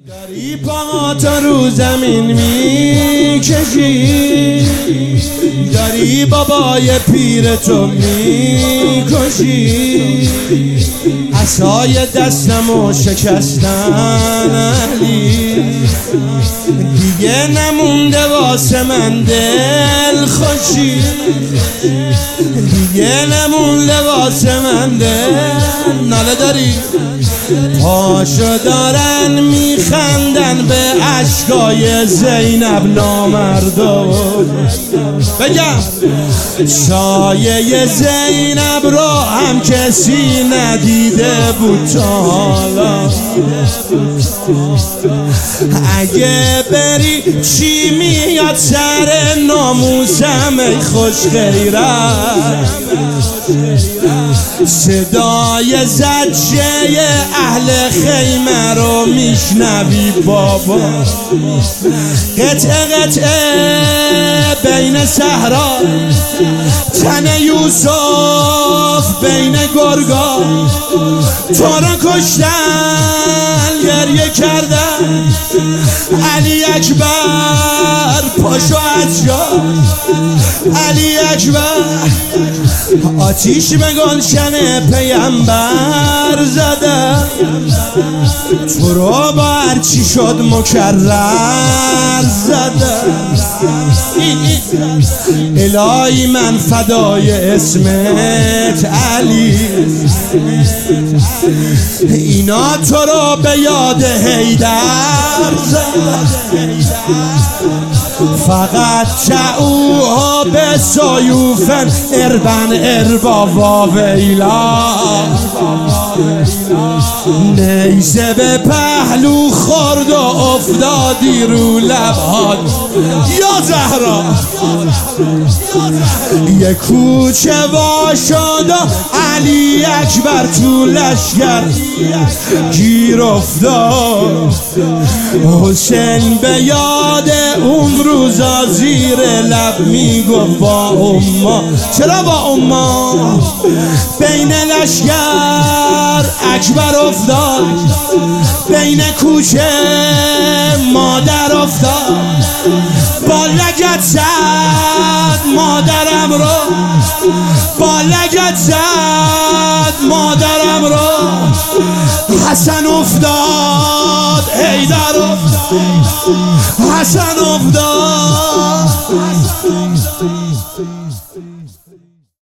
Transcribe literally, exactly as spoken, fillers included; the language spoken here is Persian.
داری پاهاتو رو زمین میکشی، داری بابای پیرتو میکشی، عصای دستمو شکستن علی، دیگه نمونده واسه من دل خوشی، دیگه نمونده واسه من دل. ناله داری پاشو دارن میخندن به عشقای زینب نامردو، بگم سایه زینب رو هم کسی ندیده بود تا حالا، اگه بری چی میاد سر ناموسم ای خوش غیرت، صدای زجه اهل خیمه رو میشنوی بابا، قطعه قطعه بین صحرا، تن یوسف بین گرگا، تو رو کشتن گریه کردن، علی اکبر پاشو از جا، علی اکبر آتیش به گلشن پیامبر زدن، تو رو با هرچی شد مکرر زدن، الهی من فدای اسمت علی، اینا تو رو به یاد حیدر زدن، فقط چعوها به سایوفن اربن اربا واویلا، نیزه به پهلو خورد و افتادی رو لبهات یا زهرا، یه کوچه وا شد علی اکبر تو لشگر گیر افتاد، حسین به یاد اون روزا زیر لب میگفت با اما، چرا با اما؟ بین لشگر اکبر افتاد، بین کوچه مادر افتاد، با لگت زد مادرم رو، با لگت زد مادرم رو، حسن افتاد حیدر افتاد، حسن افتاد.